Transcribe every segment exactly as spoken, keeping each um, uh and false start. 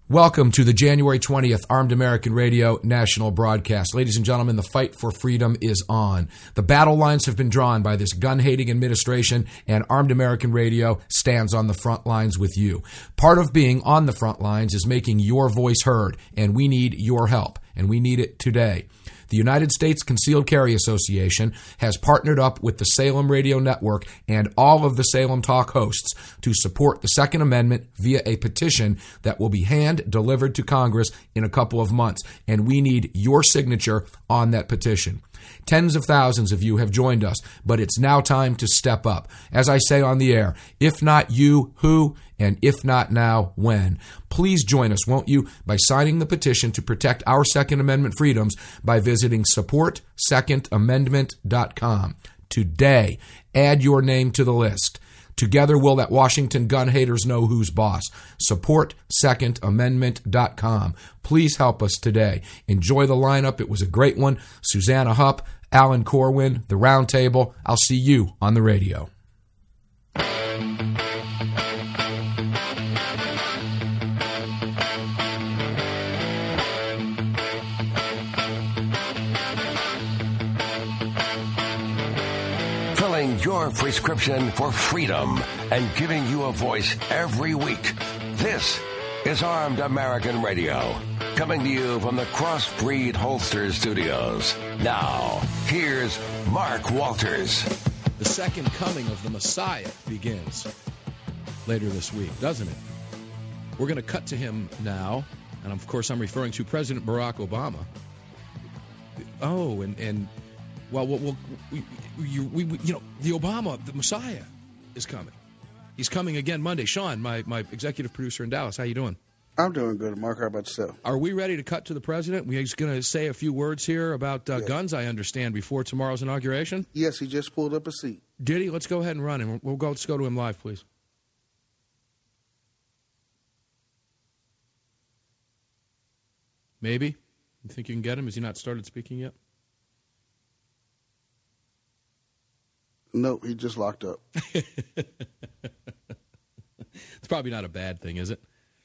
Welcome to the January twentieth Armed American Radio National Broadcast. Ladies and gentlemen, the fight for freedom is on. The battle lines have been drawn by this gun-hating administration, and Armed American Radio stands on the front lines with you. Part of being on the front lines is making your voice heard, and we need your help, and we need it today. The United States Concealed Carry Association has partnered up with the Salem Radio Network and all of the Salem Talk hosts to support the Second Amendment via a petition that will be hand-delivered to Congress in a couple of months, and we need your signature on that petition. Tens of thousands of you have joined us, but it's now time to step up. As I say on the air, if not you, who? And if not now, when? Please join us, won't you, by signing the petition to protect our Second Amendment freedoms by visiting support second amendment dot com. Today, add your name to the list. Together, we'll let Washington gun haters know who's boss. support second amendment dot com. Please help us today. Enjoy the lineup. It was a great one. Susanna Hupp, Alan Corwin, The Roundtable. I'll see you on the radio. Your prescription for freedom and giving you a voice every week. This is Armed American Radio, coming to you from the Crossbreed Holster Studios. Now, here's Mark Walters. The second coming of the Messiah begins later this week, doesn't it? We're going to cut to him now, and of course I'm referring to President Barack Obama. Oh, and... and Well, well, well we, we, we, you know, the Obama, the Messiah, is coming. He's coming again Monday. Sean, my, my executive producer in Dallas, how you doing? I'm doing good, Mark. How about yourself? Are we ready to cut to the president? We're just going to say a few words here about uh, yes. guns, I understand, before tomorrow's inauguration? Yes, he just pulled up a seat. Did he? Let's go ahead and run him. We'll go. Let's go to him live, please. Maybe? You think you can get him? Has he not started speaking yet? Nope, he just locked up. It's probably not a bad thing, is it?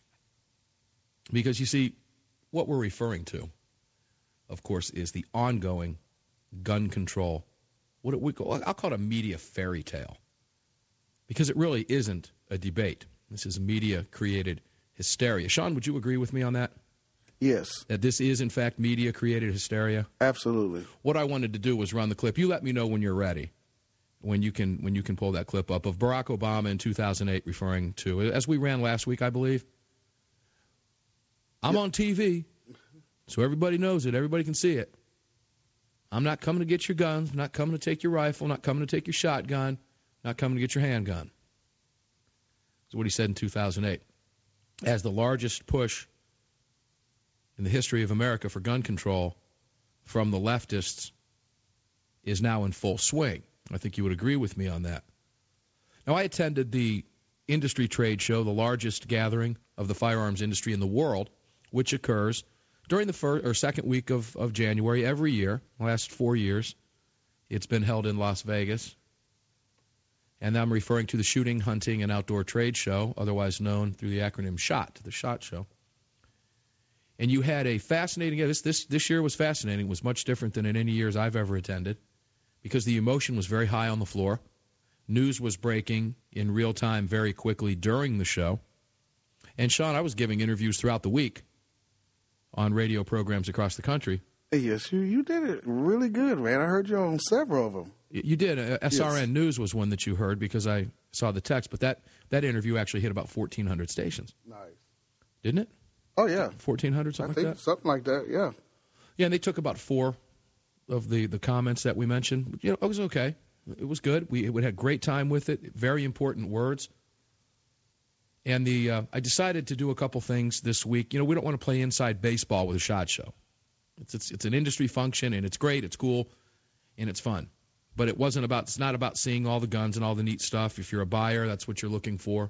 Because, you see, what we're referring to, of course, is the ongoing gun control. What we call, I'll call it a media fairy tale. Because it really isn't a debate. This is media-created hysteria. Sean, would you agree with me on that? Yes. That this is, in fact, media-created hysteria? Absolutely. What I wanted to do was run the clip. You let me know when you're ready. When you can when you can pull that clip up of Barack Obama in two thousand eight referring to, as we ran last week, I believe. I'm yep. on T V, so everybody knows it. Everybody can see it. I'm not coming to get your guns. I'm not coming to take your rifle. Not coming to take your shotgun. Not coming to get your handgun. That's what he said in two thousand eight. As the largest push in the history of America for gun control from the leftists is now in full swing. I think you would agree with me on that. Now, I attended the industry trade show, the largest gathering of the firearms industry in the world, which occurs during the first or second week of, of January every year, last four years. It's been held in Las Vegas. And I'm referring to the Shooting, Hunting, and Outdoor Trade Show, otherwise known through the acronym SHOT, the SHOT Show. And you had a fascinating, this, this, this year was fascinating. It was much different than in any years I've ever attended, because the emotion was very high on the floor. News was breaking in real time very quickly during the show. And, Sean, I was giving interviews throughout the week on radio programs across the country. Yes, you, you did it really good, man. I heard you on several of them. You did. Uh, S R N yes. News was one that you heard because I saw the text. But that, that interview actually hit about fourteen hundred stations. Nice. Didn't it? Oh, yeah. fourteen hundred, something I like think that? something like that, yeah. Yeah, and they took about four of the, the comments that we mentioned. You know, it was okay. It was good. We, we had a great time with it. Very important words. And the uh, I decided to do a couple things this week. You know, we don't want to play inside baseball with a SHOT Show. It's, it's it's an industry function, and it's great, it's cool, and it's fun. But it wasn't about. It's not about seeing all the guns and all the neat stuff. If you're a buyer, that's what you're looking for.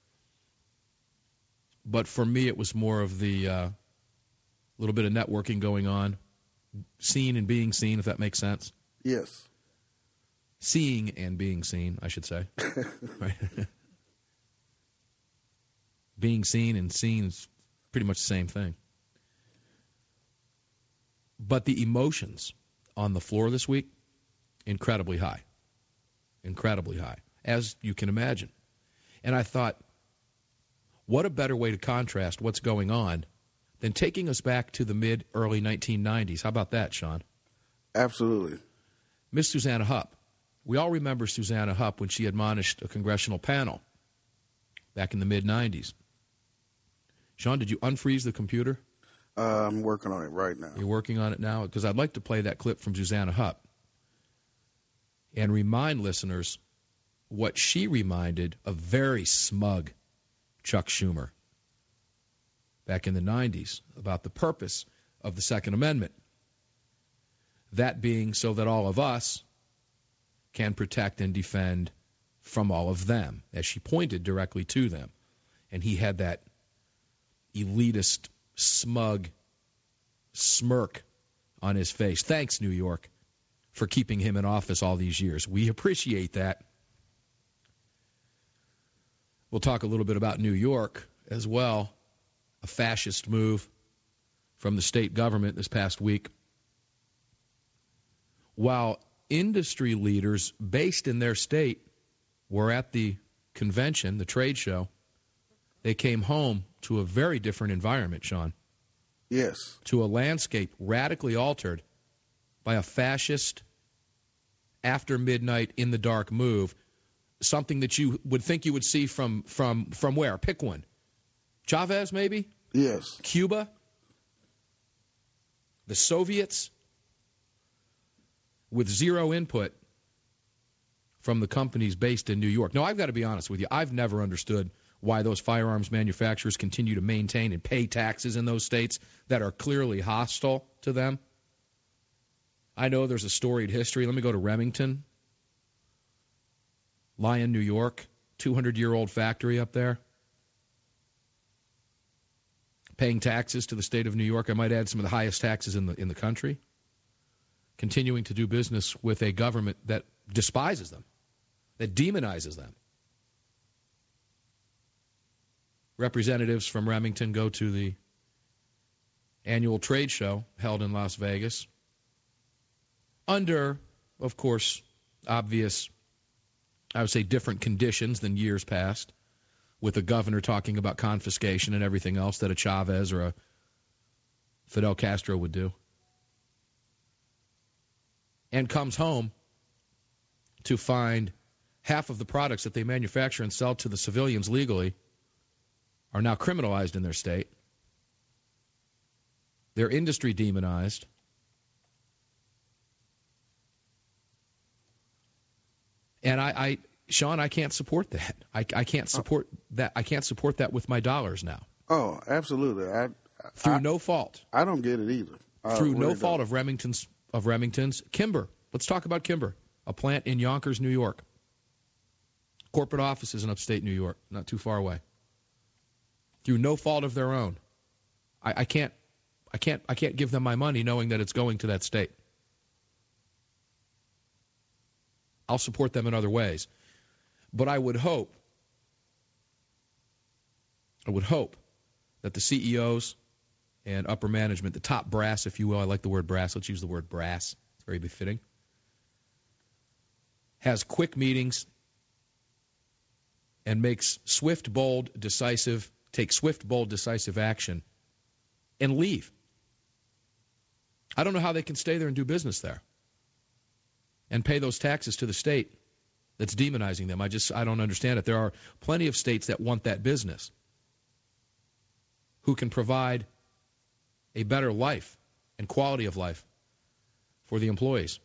But for me, it was more of the uh, little bit of networking going on, seen and being seen, if that makes sense. Yes. Seeing and being seen, I should say. Right. Being seen and seen is Pretty much the same thing. But the emotions on the floor this week, incredibly high. Incredibly high, as you can imagine. And I thought, what a better way to contrast what's going on than taking us back to the mid, early nineteen nineties. How about that, Sean? Absolutely. Miss Susanna Hupp. We all remember Susanna Hupp when she admonished a congressional panel back in the mid nineties. Sean, did you unfreeze the computer? Uh, I'm working on it right now. You're working on it now? Because I'd like to play that clip from Susanna Hupp and remind listeners what she reminded a very smug Chuck Schumer back in the nineties about the purpose of the Second Amendment. That being so that all of us can protect and defend from all of them, as she pointed directly to them. And he had that elitist, smug smirk on his face. Thanks, New York, for keeping him in office all these years. We appreciate that. We'll talk a little bit about New York as well, a fascist move from the state government this past week. While industry leaders based in their state were at the convention, the trade show, they came home to a very different environment, Sean. Yes. To a landscape radically altered by a fascist, after midnight, in the dark move, something that you would think you would see from, from, from where? Pick one. Chavez, maybe? Yes. Cuba? The Soviets? With zero input from the companies based in New York. Now, I've got to be honest with you. I've never understood why those firearms manufacturers continue to maintain and pay taxes in those states that are clearly hostile to them. I know there's a storied history. Let me go to Remington, Lyon, New York, two hundred year old factory up there. Paying taxes to the state of New York. I might add some of the highest taxes in the in the country. Continuing to do business with a government that despises them, that demonizes them. Representatives from Remington go to the annual trade show held in Las Vegas under, of course, obvious, I would say, different conditions than years past, with the governor talking about confiscation and everything else that a Chavez or a Fidel Castro would do. And comes home to find half of the products that they manufacture and sell to the civilians legally are now criminalized in their state. Their industry demonized. And I, I Sean, I can't support that. I, I can't support that. I can't support that with my dollars now. Oh, absolutely. I, Through I, no fault. I don't get it either. I Through really no fault don't. of Remington's of Remington's. Kimber. Let's talk about Kimber, a plant in Yonkers, New York. Corporate offices in upstate New York, not too far away. Through no fault of their own. I, I can't I can't I can't give them my money knowing that it's going to that state. I'll support them in other ways. But I would hope I would hope that the C E Os and upper management, the top brass, if you will, I like the word brass, let's use the word brass, it's very befitting, has quick meetings and makes swift, bold, decisive, take swift, bold, decisive action and leave. I don't know how they can stay there and do business there and pay those taxes to the state that's demonizing them. I just, I don't understand it. There are plenty of states that want that business, who can provide a better life and quality of life for the employees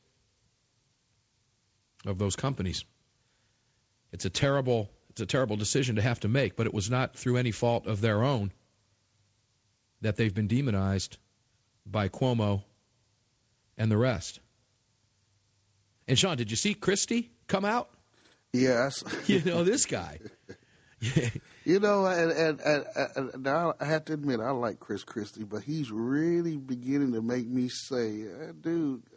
of those companies. It's a terrible, it's a terrible decision to have to make, but it was not through any fault of their own that they've been demonized by Cuomo and the rest. And Sean, did you see Christie come out? Yes. You know, this guy. You know, and, and, and, and now I have to admit, I like Chris Christie, but he's really beginning to make me say, uh, dude,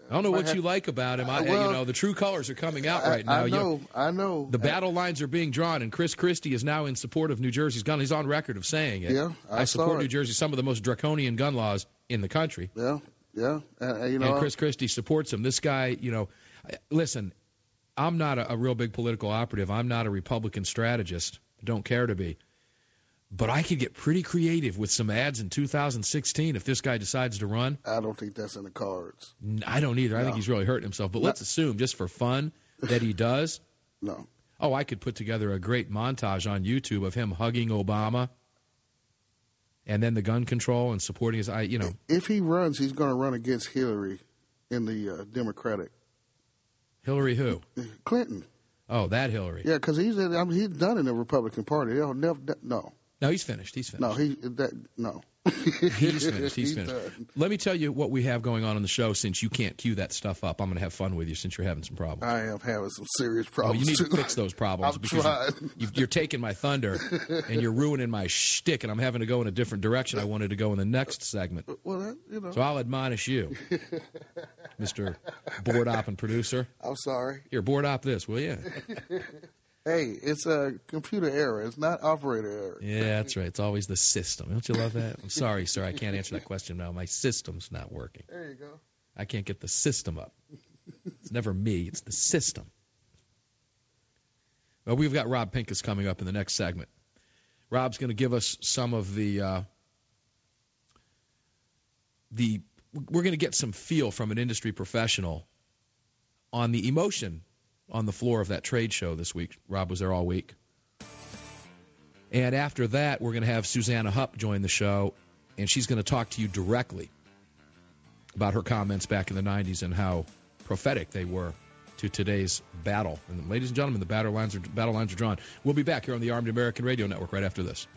I don't know what have, you like about him. I, well, you know, the true colors are coming out right I, now. I know, you, I know. The battle lines are being drawn, and Chris Christie is now in support of New Jersey's gun. He's on record of saying it. Yeah, I, I support saw New Jersey, some of the most draconian gun laws in the country. Yeah, yeah. Uh, you know, and Chris Christie supports him. This guy, you know, listen, I'm not a, a real big political operative. I'm not a Republican strategist. Don't care to be. But I could get pretty creative with some ads in two thousand sixteen if this guy decides to run. I don't think that's in the cards. I don't either. I no. think he's really hurting himself. But no. let's assume, just for fun, that he does. No. Oh, I could put together a great montage on YouTube of him hugging Obama and then the gun control and supporting his, I, you know. If he runs, he's going to run against Hillary in the uh, Democratic. Hillary who? Clinton. Oh, that Hillary. Yeah, because he's I mean, he's done in the Republican Party. They'll never, no. No, he's finished. He's finished. No, he that no. He's finished. He's, he's finished. Done. Let me tell you what we have going on on the show. Since you can't cue that stuff up, I'm going to have fun with you since you're having some problems. I am having some serious Oh, problems. you need too. to fix those problems I'm because trying. you, you, you're taking my thunder and you're ruining my shtick, and I'm having to go in a different direction. I wanted to go in the next segment. Well, that, you know. So I'll admonish you, Mister Board Op and producer. I'm sorry. Here, board op this, will you? Hey, it's a computer error. It's not operator error. Yeah, that's right. It's always the system. Don't you love that? I'm sorry, sir. I can't answer that question now. My system's not working. There you go. I can't get the system up. It's never me. It's the system. Well, we've got Rob Pincus coming up in the next segment. Rob's going to give us some of the uh, the. We're going to get some feel from an industry professional on the emotion on the floor of that trade show this week. Rob was there all week. And after that, we're going to have Susanna Hupp join the show, and she's going to talk to you directly about her comments back in the nineties and how prophetic they were to today's battle. And ladies and gentlemen, the battle lines are, battle lines are drawn. We'll be back here on the Armed American Radio Network right after this.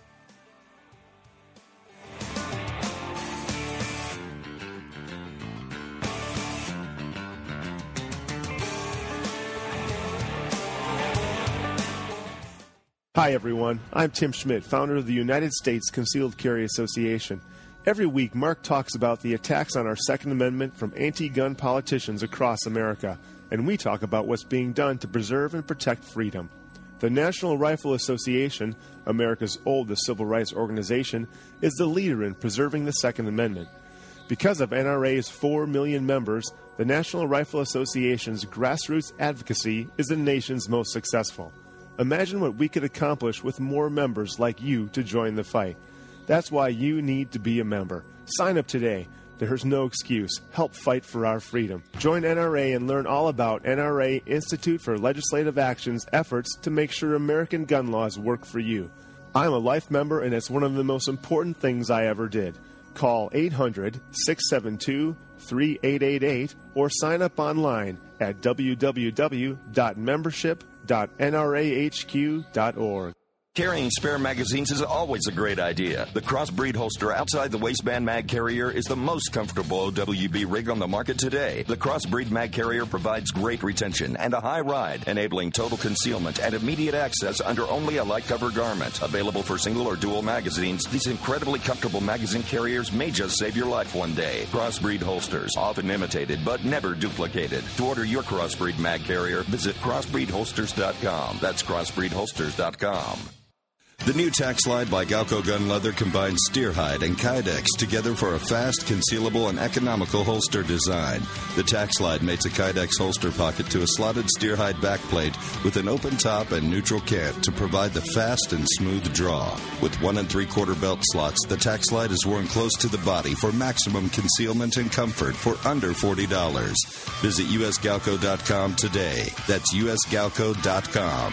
Hi, everyone. I'm Tim Schmidt, founder of the United States Concealed Carry Association. Every week, Mark talks about the attacks on our Second Amendment from anti-gun politicians across America, and we talk about what's being done to preserve and protect freedom. The National Rifle Association, America's oldest civil rights organization, is the leader in preserving the Second Amendment. Because of N R A's four million members, the National Rifle Association's grassroots advocacy is the nation's most successful. Imagine what we could accomplish with more members like you to join the fight. That's why you need to be a member. Sign up today. There's no excuse. Help fight for our freedom. Join N R A and learn all about N R A Institute for Legislative Action's efforts to make sure American gun laws work for you. I'm a life member, and it's one of the most important things I ever did. Call eight hundred, six seven two, three eight eight eight or sign up online at w w w dot membership dot n r a h q dot org. Carrying spare magazines is always a great idea. The Crossbreed holster outside the waistband mag carrier is the most comfortable O W B rig on the market today. The Crossbreed mag carrier provides great retention and a high ride, enabling total concealment and immediate access under only a light cover garment. Available for single or dual magazines, these incredibly comfortable magazine carriers may just save your life one day. Crossbreed holsters, often imitated but never duplicated. To order your Crossbreed mag carrier, visit crossbreed holsters dot com. That's crossbreed holsters dot com. The new Tac Slide by Galco Gun Leather combines steer hide and Kydex together for a fast, concealable, and economical holster design. The Tac Slide mates a Kydex holster pocket to a slotted steer hide backplate with an open top and neutral cant to provide the fast and smooth draw. With one and three-quarter belt slots, the Tac Slide is worn close to the body for maximum concealment and comfort for under forty dollars. Visit u s galco dot com today. That's u s galco dot com.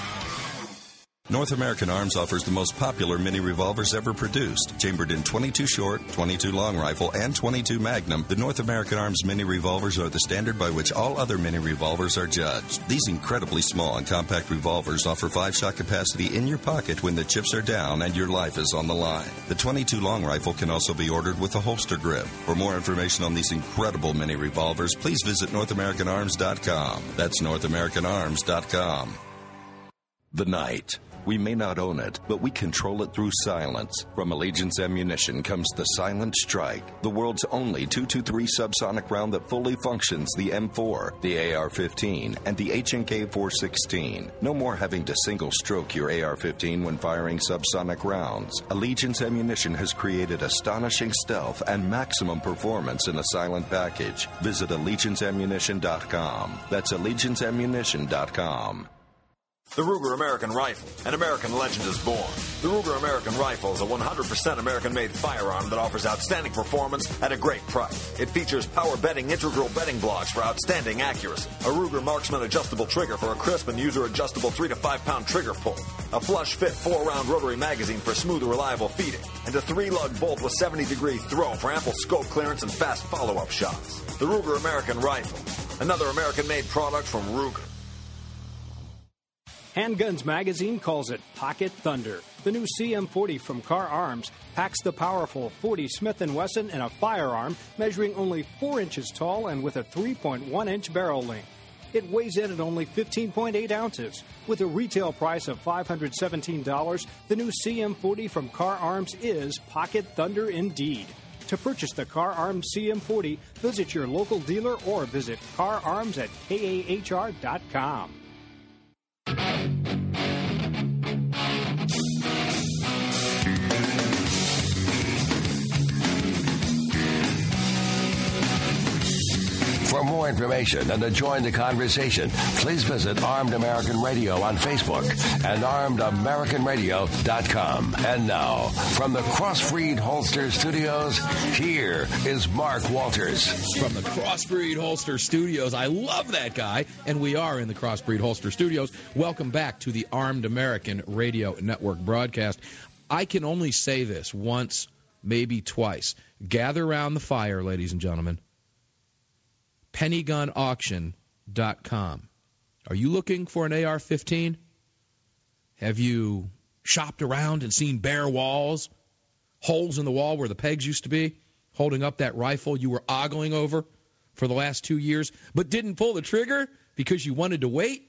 North American Arms offers the most popular mini revolvers ever produced. Chambered in twenty-two short, twenty-two long rifle, and twenty-two magnum, the North American Arms mini revolvers are the standard by which all other mini revolvers are judged. These incredibly small and compact revolvers offer five-shot capacity in your pocket when the chips are down and your life is on the line. The twenty-two long rifle can also be ordered with a holster grip. For more information on these incredible mini revolvers, please visit north american arms dot com. That's north american arms dot com. The night We may not own it, but we control it through silence. From Allegiance Ammunition comes the Silent Strike, the world's only two twenty-three subsonic round that fully functions the M four, the A R fifteen, and the H and K four sixteen. No more having to single-stroke your A R fifteen when firing subsonic rounds. Allegiance Ammunition has created astonishing stealth and maximum performance in a silent package. Visit allegiance ammunition dot com. That's allegiance ammunition dot com. The Ruger American Rifle, an American legend is born. The Ruger American Rifle is a one hundred percent American-made firearm that offers outstanding performance at a great price. It features power bedding integral bedding blocks for outstanding accuracy, a Ruger Marksman adjustable trigger for a crisp and user-adjustable three to five pound trigger pull, a flush-fit four-round rotary magazine for smooth, reliable feeding, and a three-lug bolt with seventy degree throw for ample scope clearance and fast follow-up shots. The Ruger American Rifle, another American-made product from Ruger. Handguns Magazine calls it Pocket Thunder. The new C M forty from Car Arms packs the powerful forty Smith and Wesson in a firearm measuring only four inches tall and with a three point one inch barrel length. It weighs in at only fifteen point eight ounces. With a retail price of five hundred seventeen dollars, the new C M forty from Car Arms is Pocket Thunder indeed. To purchase the Car Arms C M forty, visit your local dealer or visit car arms at K A H R dot com. For more information and to join the conversation, please visit Armed American Radio on Facebook and armed american radio dot com. And now, from the Crossbreed Holster Studios, here is Mark Walters. From the Crossbreed Holster Studios, I love that guy, and we are in the Crossbreed Holster Studios. Welcome back to the Armed American Radio Network broadcast. I can only say this once, maybe twice. Gather around the fire, ladies and gentlemen. penny gun auction dot com. Are you looking for an A R fifteen? Have you shopped around and seen bare walls, holes in the wall where the pegs used to be, holding up that rifle you were ogling over for the last two years, but didn't pull the trigger because you wanted to wait?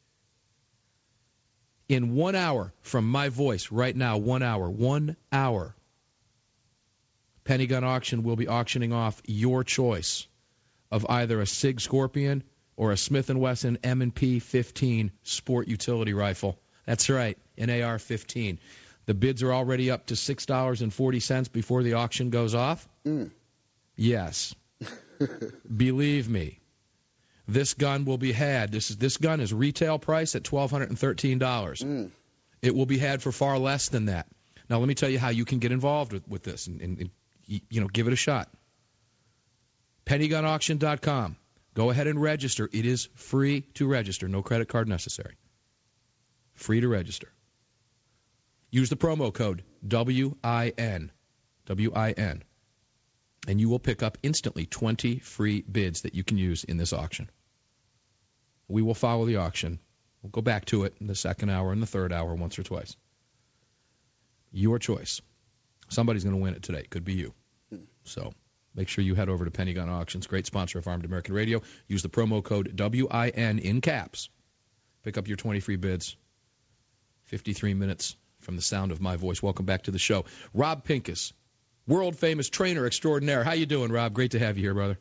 In one hour from my voice right now, one hour, one hour, Penny Gun Auction will be auctioning off your choice of either a Sig Scorpion or a Smith and Wesson M and P fifteen sport utility rifle. That's right, an A R fifteen. The bids are already up to six dollars and forty cents before the auction goes off. Mm. Yes. Believe me, this gun will be had. This is this gun is retail price at one thousand two hundred thirteen dollars. Mm. It will be had for far less than that. Now, let me tell you how you can get involved with, with this and, and, and you know, give it a shot. penny gun auction dot com. Go ahead and register. It is free to register. No credit card necessary. Free to register. Use the promo code W I N. W I N. And you will pick up instantly twenty free bids that you can use in this auction. We will follow the auction. We'll go back to it in the second hour and the third hour once or twice. Your choice. Somebody's going to win it today. Could be you. So make sure you head over to Penny Gun Auctions, great sponsor of Armed American Radio. Use the promo code W I N in caps. Pick up your twenty free bids. fifty-three minutes from the sound of my voice. Welcome back to the show. Rob Pincus, world-famous trainer extraordinaire. How you doing, Rob? Great to have you here, brother.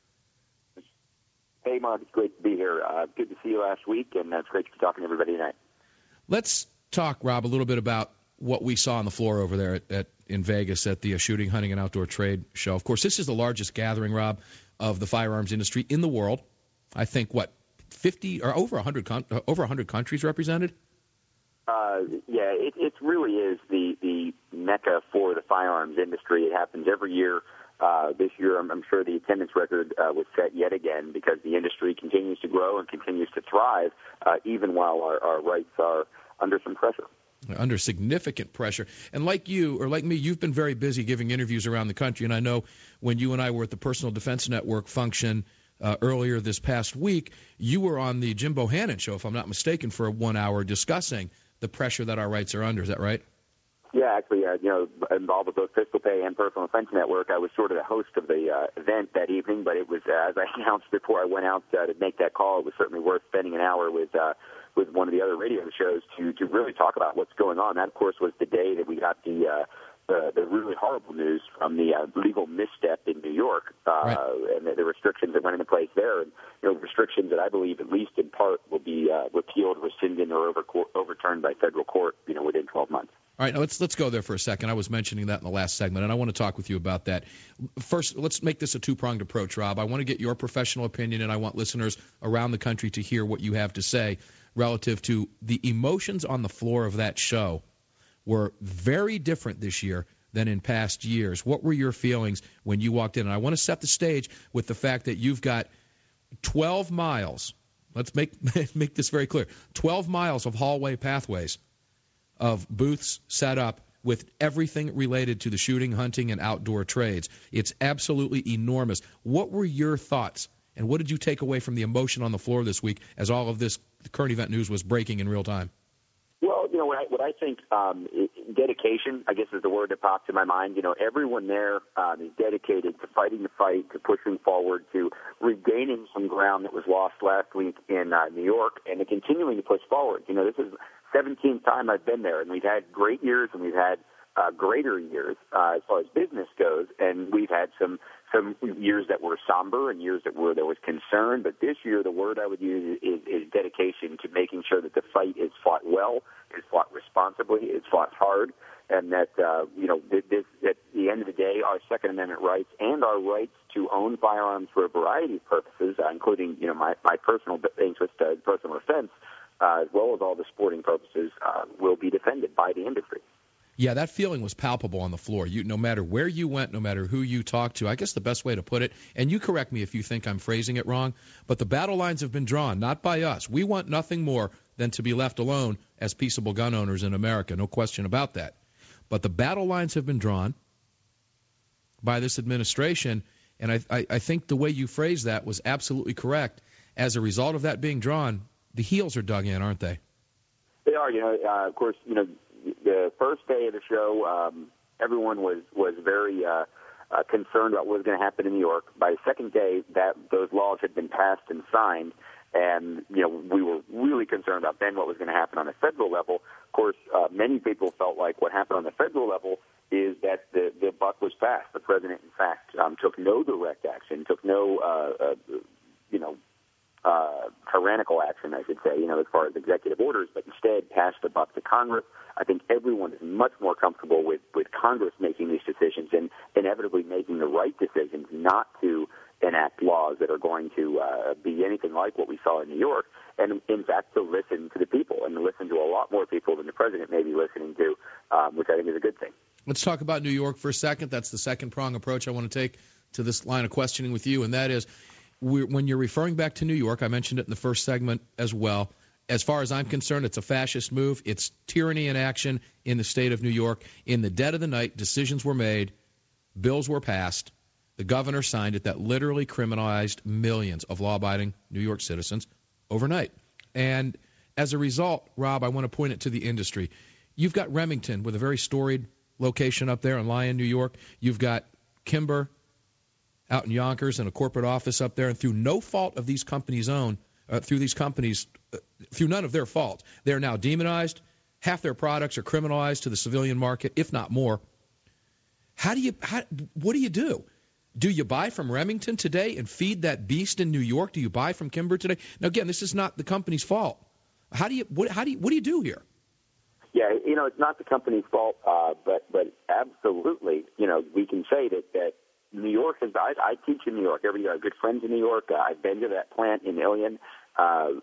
Hey, Mark. It's great to be here. Uh, good to see you last week, and it's great to be talking to everybody tonight. Let's talk, Rob, a little bit about what we saw on the floor over there at, at in Vegas at the uh, Shooting, Hunting, and Outdoor Trade Show. Of course, this is the largest gathering, Rob, of the firearms industry in the world. I think, what, fifty or over one hundred, con- uh, over one hundred countries represented? Uh, yeah, it, it really is the, the mecca for the firearms industry. It happens every year. Uh, this year, I'm, I'm sure the attendance record uh, was set yet again because the industry continues to grow and continues to thrive, uh, even while our, our rights are under some pressure. Under significant pressure. And like you, or like me, you've been very busy giving interviews around the country. And I know when you and I were at the Personal Defense Network function uh, earlier this past week, you were on the Jim Bohannon show, if I'm not mistaken, for one hour discussing the pressure that our rights are under. Is that right? Yeah, actually, uh, you know, involved with both Pistol Pay and Personal Defense Network. I was sort of the host of the uh, event that evening, but it was, uh, as I announced before I went out uh, to make that call, it was certainly worth spending an hour with uh, with one of the other radio shows to to really talk about what's going on. That, of course, was the day that we got the uh, the, the really horrible news from the uh, legal misstep in New York, uh, right. and the, the restrictions that went into place there, and you know, restrictions that I believe, at least in part, will be uh, repealed, rescinded, or over, overturned by federal court, you know, within twelve months. All right, now let's let's go there for a second. I was mentioning that in the last segment, and I want to talk with you about that. First, let's make this a two-pronged approach, Rob. I want to get your professional opinion, and I want listeners around the country to hear what you have to say relative to the emotions on the floor of that show were very different this year than in past years. What were your feelings when you walked in? And I want to set the stage with the fact that you've got twelve miles. Let's make make this very clear. twelve miles of hallway pathways of booths set up with everything related to the shooting, hunting, and outdoor trades. It's absolutely enormous. What were your thoughts, and what did you take away from the emotion on the floor this week as all of this current event news was breaking in real time? Well, you know, what I, what I think um, dedication, I guess, is the word that popped to my mind. You know, everyone there um, is dedicated to fighting the fight, to pushing forward, to regaining some ground that was lost last week in uh, New York, and to continuing to push forward. You know, this is seventeenth time I've been there, and we've had great years and we've had uh, greater years uh, as far as business goes, and we've had some some years that were somber and years that were there was concern. But this year, the word I would use is, is dedication to making sure that the fight is fought well, is fought responsibly, is fought hard, and that uh, you know this, at the end of the day, our Second Amendment rights and our rights to own firearms for a variety of purposes, uh, including you know my my personal interest, uh, personal defense. Uh, as well as all the sporting purposes, uh, will be defended by the industry. Yeah, that feeling was palpable on the floor. You, no matter where you went, no matter who you talked to, I guess the best way to put it, and you correct me if you think I'm phrasing it wrong, but the battle lines have been drawn, not by us. We want nothing more than to be left alone as peaceable gun owners in America, no question about that. But the battle lines have been drawn by this administration, and I, I, I think the way you phrased that was absolutely correct. As a result of that being drawn, the heels are dug in, aren't they? They are. You know, uh, of course, you know, the first day of the show, um, everyone was was very uh, uh, concerned about what was going to happen in New York. By the second day, that those laws had been passed and signed, and you know, we were really concerned about then what was going to happen on the federal level. Of course, uh, many people felt like what happened on the federal level is that the the buck was passed. The president, in fact, um, took no direct action, took no, uh, uh, you know. Uh, tyrannical action, I should say, you know, as far as executive orders, but instead passed the buck to Congress. I think everyone is much more comfortable with, with Congress making these decisions and inevitably making the right decisions not to enact laws that are going to uh, be anything like what we saw in New York, and in fact to listen to the people and to listen to a lot more people than the president may be listening to, um, which I think is a good thing. Let's talk about New York for a second. That's the second prong approach I want to take to this line of questioning with you, and that is, We're, when you're referring back to New York, I mentioned it in the first segment as well. As far as I'm concerned, it's a fascist move. It's tyranny in action in the state of New York. In the dead of the night, decisions were made, bills were passed, the governor signed it that literally criminalized millions of law-abiding New York citizens overnight. And as a result, Rob, I want to point it to the industry. You've got Remington with a very storied location up there in Lyon, New York. You've got Kimber out in Yonkers and a corporate office up there, and through no fault of these companies' own, uh, through these companies, uh, through none of their fault, they're now demonized. Half their products are criminalized to the civilian market, if not more. How do you? How, what do you do? Do you buy from Remington today and feed that beast in New York? Do you buy from Kimber today? Now, again, this is not the company's fault. How do you? What, how do you? What do you do here? Yeah, you know, it's not the company's fault, uh, but but absolutely, you know, we can say that that. New York is. I, I teach in New York every year. I have good friends in New York. Uh, I've been to that plant in Ilion. Uh,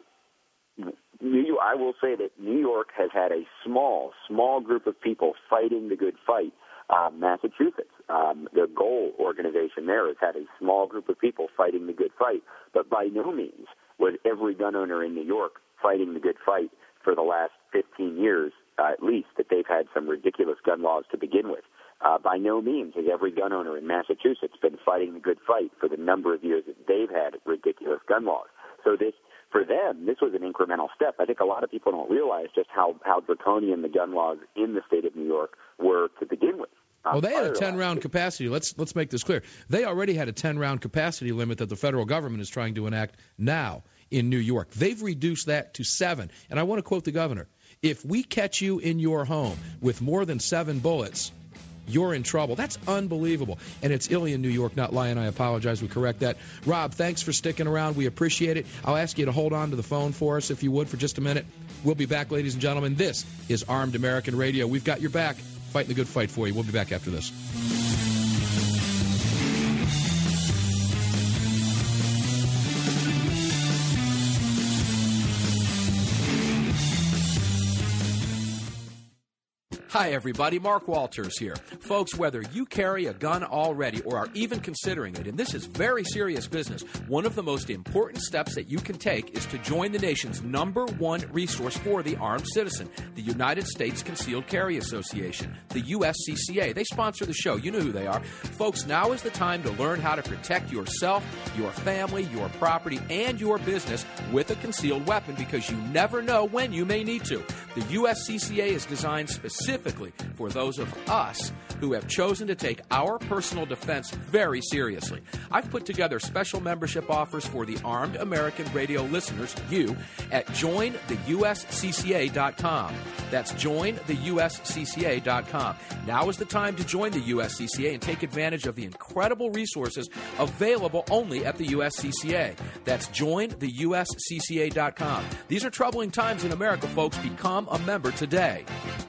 New York, I will say that New York has had a small, small group of people fighting the good fight. Uh, Massachusetts, um, the Goal organization there, has had a small group of people fighting the good fight. But by no means was every gun owner in New York fighting the good fight for the last fifteen years, uh, at least, that they've had some ridiculous gun laws to begin with. Uh, by no means has every gun owner in Massachusetts been fighting the good fight for the number of years that they've had ridiculous gun laws. So this, for them, this was an incremental step. I think a lot of people don't realize just how, how draconian the gun laws in the state of New York were to begin with. on Well, they had a fire ten-round alarms. capacity. Let's let's make this clear. They already had a ten-round capacity limit that the federal government is trying to enact now in New York. They've reduced that to seven. And I want to quote the governor. If we catch you in your home with more than seven bullets, you're in trouble. That's unbelievable. And it's Ilion, New York, not Lyon. I apologize. We correct that. Rob, thanks for sticking around. We appreciate it. I'll ask you to hold on to the phone for us, if you would, for just a minute. We'll be back, ladies and gentlemen. This is Armed American Radio. We've got your back, fighting the good fight for you. We'll be back after this. Hi, everybody. Mark Walters here. Folks, whether you carry a gun already or are even considering it, and this is very serious business, one of the most important steps that you can take is to join the nation's number one resource for the armed citizen, the United States Concealed Carry Association, the U S C C A. They sponsor the show. You know who they are. Folks, now is the time to learn how to protect yourself, your family, your property, and your business with a concealed weapon, because you never know when you may need to. The U S C C A is designed specifically for those of us who have chosen to take our personal defense very seriously. I've put together special membership offers for the Armed American Radio listeners, you, at join the U S C C A dot com. That's join the U S C C A dot com. Now is the time to join the U S C C A and take advantage of the incredible resources available only at the U S C C A. That's join the U S C C A dot com. These are troubling times in America, folks. Become a member today.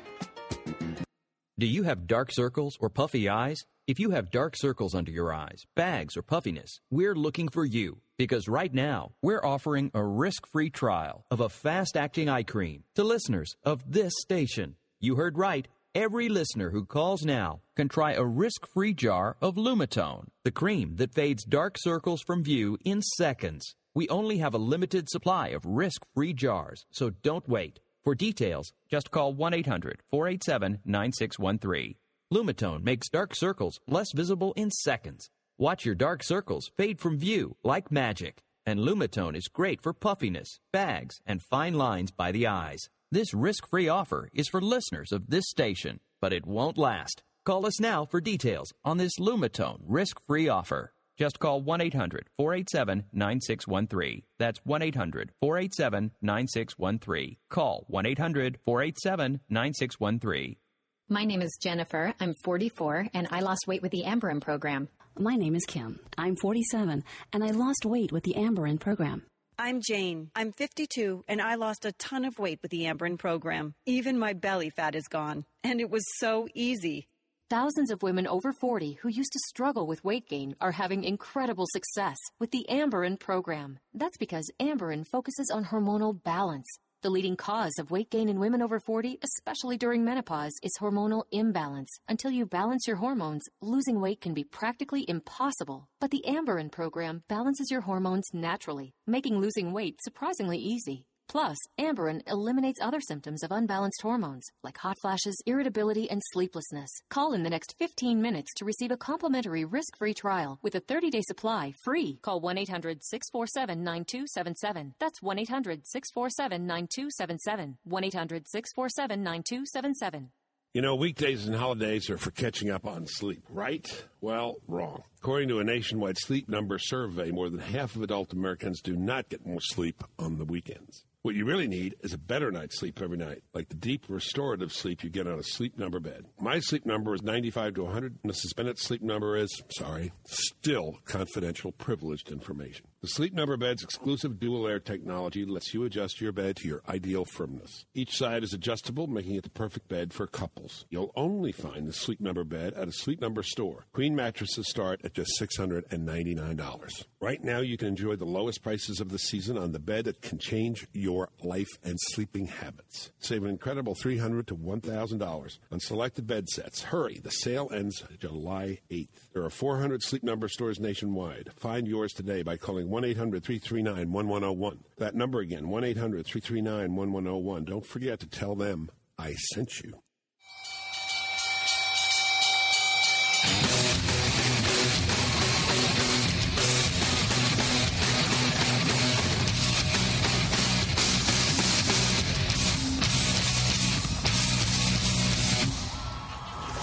Do you have dark circles or puffy eyes? If you have dark circles under your eyes, bags, or puffiness, we're looking for you. Because right now, we're offering a risk-free trial of a fast-acting eye cream to listeners of this station. You heard right. Every listener who calls now can try a risk-free jar of Lumitone, the cream that fades dark circles from view in seconds. We only have a limited supply of risk-free jars, so don't wait. For details, just call one eight hundred, four eight seven, nine six one three. Lumitone makes dark circles less visible in seconds. Watch your dark circles fade from view like magic. And Lumitone is great for puffiness, bags, and fine lines by the eyes. This risk-free offer is for listeners of this station, but it won't last. Call us now for details on this Lumitone risk-free offer. Just call one eight hundred, four eight seven, nine six one three. That's one eight hundred, four eight seven, nine six one three. Call one eight hundred, four eight seven, nine six one three. My name is Jennifer. I'm forty-four, and I lost weight with the Amberin program. My name is Kim. I'm forty-seven, and I lost weight with the Amberin program. I'm Jane. I'm fifty-two, and I lost a ton of weight with the Amberin program. Even my belly fat is gone, and it was so easy. Thousands of women over forty who used to struggle with weight gain are having incredible success with the Amberin program. That's because Amberin focuses on hormonal balance. The leading cause of weight gain in women over forty, especially during menopause, is hormonal imbalance. Until you balance your hormones, losing weight can be practically impossible. But the Amberin program balances your hormones naturally, making losing weight surprisingly easy. Plus, Amberin eliminates other symptoms of unbalanced hormones, like hot flashes, irritability, and sleeplessness. Call in the next fifteen minutes to receive a complimentary risk-free trial with a thirty-day supply free. Call one eight hundred, six four seven, nine two seven seven. That's one eight hundred, six four seven, nine two seven seven. one eight hundred, six four seven, nine two seven seven. You know, weekdays and holidays are for catching up on sleep, right? Well, wrong. According to a nationwide sleep number survey, more than half of adult Americans do not get more sleep on the weekends. What you really need is a better night's sleep every night, like the deep restorative sleep you get on a Sleep Number bed. My sleep number is ninety-five to one hundred. Missus Bennett's sleep number is, sorry, still confidential, privileged information. The Sleep Number bed's exclusive dual air technology lets you adjust your bed to your ideal firmness. Each side is adjustable, making it the perfect bed for couples. You'll only find the Sleep Number bed at a Sleep Number store. Queen mattresses start at just six hundred ninety-nine dollars. Right now, you can enjoy the lowest prices of the season on the bed that can change your Your life and sleeping habits. Save an incredible three hundred dollars to one thousand dollars on selected bed sets. Hurry, the sale ends July eighth. There are four hundred Sleep Number stores nationwide. Find yours today by calling one eight hundred, three three nine, one one zero one. That number again, one eight hundred, three three nine, one one zero one. Don't forget to tell them I sent you.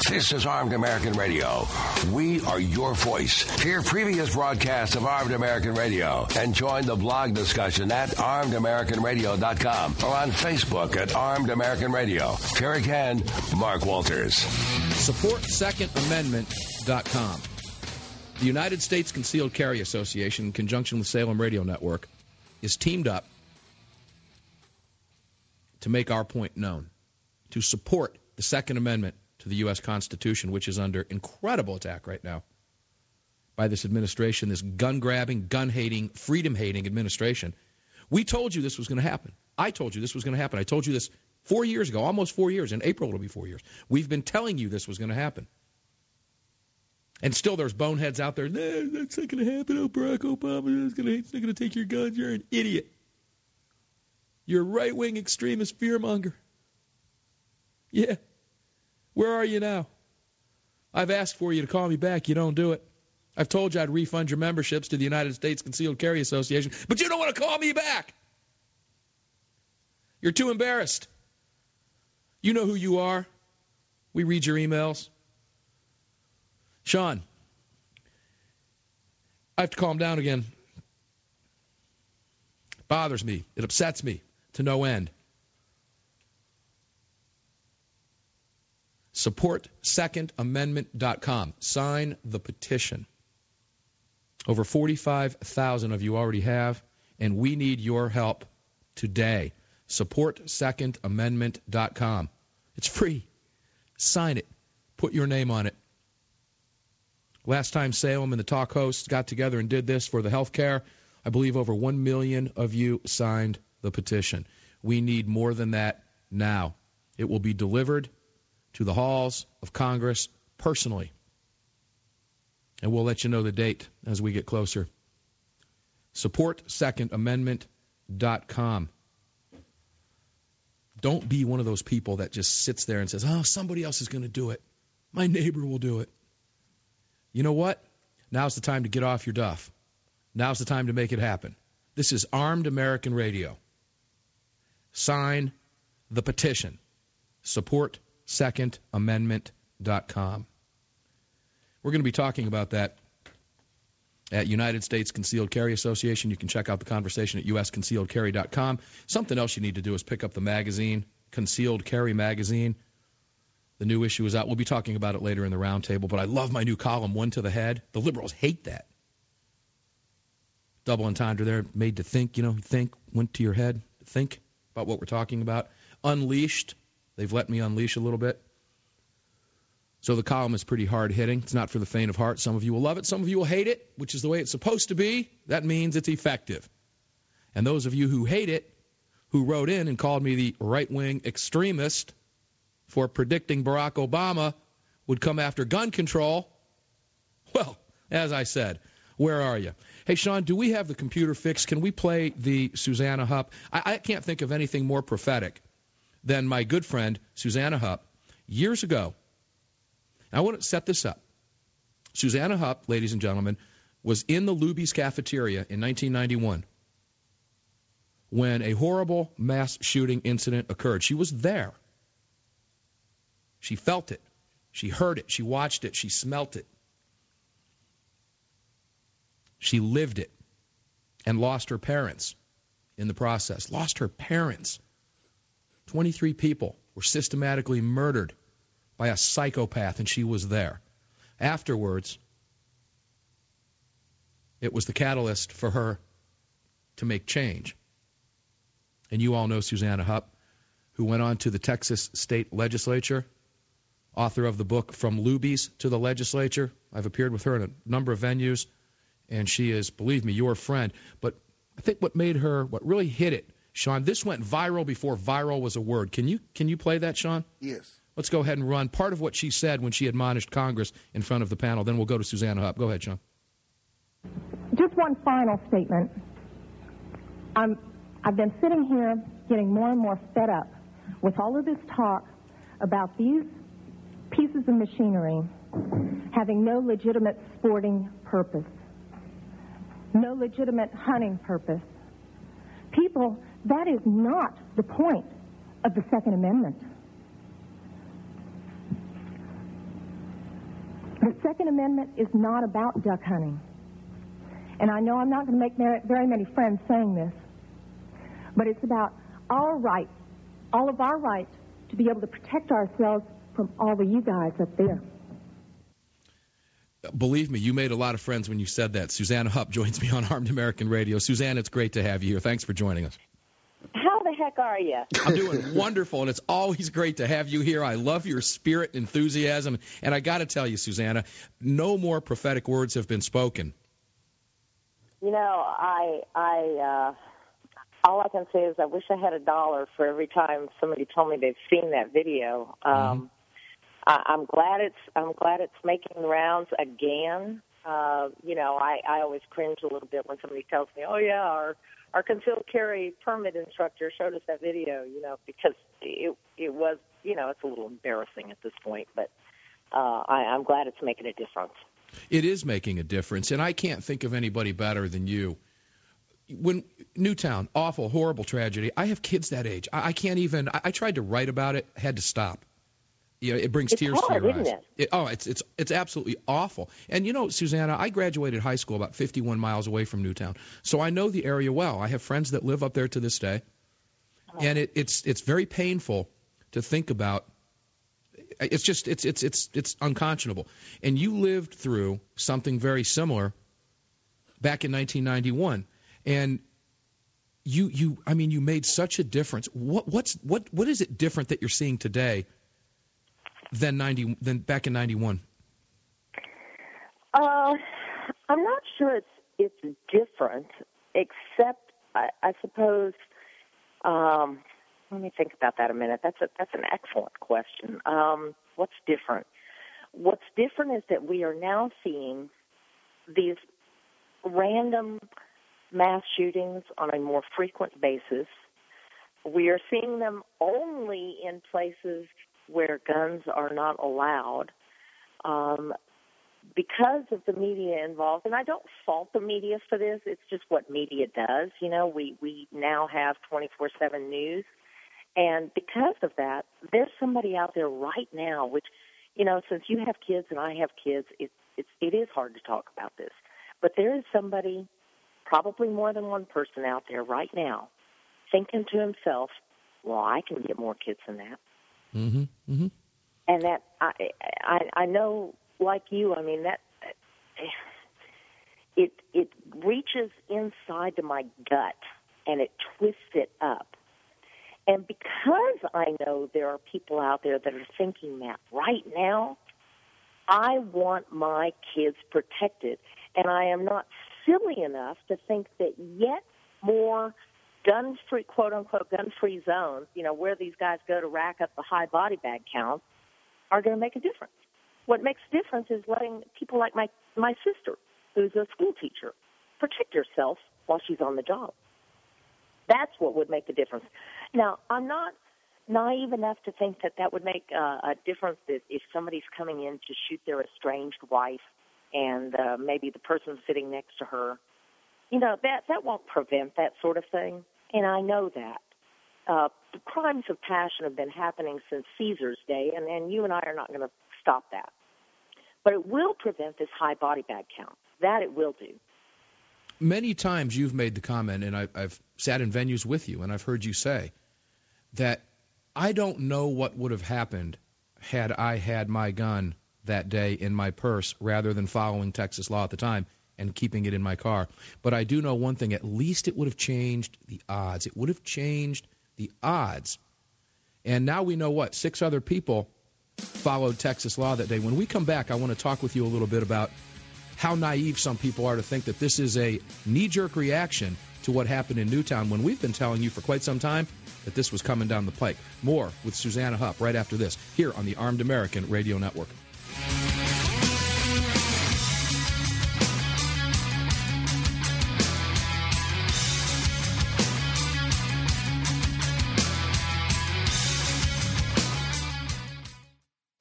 This is Armed American Radio. We are your voice. Hear previous broadcasts of Armed American Radio and join the blog discussion at armed american radio dot com or on Facebook at Armed American Radio. Here again, Mark Walters. Support second amendment dot com. The United States Concealed Carry Association, in conjunction with Salem Radio Network, is teamed up to make our point known, to support the Second Amendment to the U S Constitution, which is under incredible attack right now by this administration, this gun-grabbing, gun-hating, freedom-hating administration. We told you this was going to happen. I told you this was going to happen. I told you this four years ago, almost four years. In April, it'll be four years. We've been telling you this was going to happen. And still there's boneheads out there, nah, that's not going to happen. Oh, Barack Obama is going to take your guns. You're an idiot. You're a right-wing extremist fearmonger. Yeah. Where are you now? I've asked for you to call me back. You don't do it. I've told you I'd refund your memberships to the United States Concealed Carry Association, but you don't want to call me back. You're too embarrassed. You know who you are. We read your emails. Sean, I have to calm down again. It bothers me. It upsets me to no end. Support second amendment dot com. Sign the petition. Over forty-five thousand of you already have, and we need your help today. Support second amendment dot com. It's free. Sign it. Put your name on it. Last time Salem and the talk hosts got together and did this for the health care, I believe over one million of you signed the petition. We need more than that now. It will be delivered to the halls of Congress personally. And we'll let you know the date as we get closer. Support second amendment dot com. Don't be one of those people that just sits there and says, oh, somebody else is going to do it. My neighbor will do it. You know what? Now's the time to get off your duff. Now's the time to make it happen. This is Armed American Radio. Sign the petition. Support second amendment dot com. We're going to be talking about that at United States Concealed Carry Association. You can check out the conversation at U S concealed carry dot com. Something else you need to do is pick up the magazine, Concealed Carry Magazine. The new issue is out. We'll be talking about it later in the roundtable, but I love my new column, One to the Head. The liberals hate that. Double entendre there, made to think, you know, think, went to your head, think about what we're talking about. Unleashed. They've let me unleash a little bit. So the column is pretty hard-hitting. It's not for the faint of heart. Some of you will love it. Some of you will hate it, which is the way it's supposed to be. That means it's effective. And those of you who hate it, who wrote in and called me the right-wing extremist for predicting Barack Obama would come after gun control, well, as I said, where are you? Hey, Sean, do we have the computer fixed? Can we play the Susanna Hupp? I, I can't think of anything more prophetic than my good friend Susanna Hupp years ago. I want to set this up. Susanna Hupp, ladies and gentlemen, was in the Luby's cafeteria in nineteen ninety-one when a horrible mass shooting incident occurred. She was there. She felt it. She heard it. She watched it. She smelt it. She lived it and lost her parents in the process. Lost her parents. twenty-three people were systematically murdered by a psychopath, and she was there. Afterwards, it was the catalyst for her to make change. And you all know Susanna Hupp, who went on to the Texas State Legislature, author of the book From Luby's to the Legislature. I've appeared with her in a number of venues, and she is, believe me, your friend. But I think what made her, what really hit it, Sean, this went viral before viral was a word. Can you can you play that, Sean? Yes. Let's go ahead and run part of what she said when she admonished Congress in front of the panel. Then we'll go to Susanna Hupp. Go ahead, Sean. Just one final statement. I'm, I've been sitting here getting more and more fed up with all of this talk about these pieces of machinery having no legitimate sporting purpose, no legitimate hunting purpose. People, that is not the point of the Second Amendment. The Second Amendment is not about duck hunting. And I know I'm not going to make very many friends saying this, but it's about our right, all of our rights, to be able to protect ourselves from all of you guys up there. Believe me, you made a lot of friends when you said that. Susanna Hupp joins me on Armed American Radio. Susanna, it's great to have you here. Thanks for joining us. How the heck are you? I'm doing wonderful, and it's always great to have you here. I love your spirit and enthusiasm, and I got to tell you, Susanna, no more prophetic words have been spoken. You know, I, I, uh, all I can say is I wish I had a dollar for every time somebody told me they've seen that video. Um, mm-hmm. I, I'm glad it's, I'm glad it's making the rounds again. Uh, you know, I, I always cringe a little bit when somebody tells me, "Oh yeah, our our concealed carry permit instructor showed us that video." You know, because it it was, you know, it's a little embarrassing at this point. But uh, I, I'm glad it's making a difference. It is making a difference, and I can't think of anybody better than you. When Newtown, awful, horrible tragedy. I have kids that age. I, I can't even. I, I tried to write about it, had to stop. You know, it brings it's tears hard, to your isn't eyes. It? It, oh, it's it's it's absolutely awful. And you know, Susanna, I graduated high school about fifty-one miles away from Newtown, so I know the area well. I have friends that live up there to this day, oh. and it, it's it's very painful to think about. It's just it's it's it's it's unconscionable. And you lived through something very similar back in nineteen ninety-one, and you you I mean you made such a difference. What what's what what is it different that you're seeing today than ninety than back in ninety-one? Uh, I'm not sure it's it's different, except I, I suppose. Um, Let me think about that a minute. That's a that's an excellent question. Um, what's different? What's different is that we are now seeing these random mass shootings on a more frequent basis. We are seeing them only in places where guns are not allowed um, because of the media involved. And I don't fault the media for this. It's just what media does. You know, we, we now have twenty-four seven news. And because of that, there's somebody out there right now, which, you know, since you have kids and I have kids, it, it's, it is hard to talk about this. But there is somebody, probably more than one person out there right now, thinking to himself, well, I can get more kids than that. Mm-hmm. Mm-hmm. And that, I, I, I know, like you, I mean, that it, it reaches inside to my gut and it twists it up. And because I know there are people out there that are thinking that right now, I want my kids protected. And I am not silly enough to think that yet more gun-free, quote-unquote, gun-free zones, you know, where these guys go to rack up the high body bag counts, are going to make a difference. What makes a difference is letting people like my, my sister, who's a school teacher, protect herself while she's on the job. That's what would make the difference. Now, I'm not naive enough to think that that would make uh, a difference if, if somebody's coming in to shoot their estranged wife and uh, maybe the person sitting next to her. You know, that, that won't prevent that sort of thing, and I know that. Uh, the crimes of passion have been happening since Caesar's day, and, and you and I are not going to stop that. But it will prevent this high body bag count. That it will do. Many times you've made the comment, and I, I've sat in venues with you, and I've heard you say that I don't know what would have happened had I had my gun that day in my purse rather than following Texas law at the time and keeping it in my car. But I do know one thing, at least it would have changed the odds. It would have changed the odds. And now we know what? Six other people followed Texas law that day. When we come back, I want to talk with you a little bit about how naive some people are to think that this is a knee-jerk reaction to what happened in Newtown when we've been telling you for quite some time that this was coming down the pike. More with Susanna Hupp right after this, here on the Armed American Radio Network.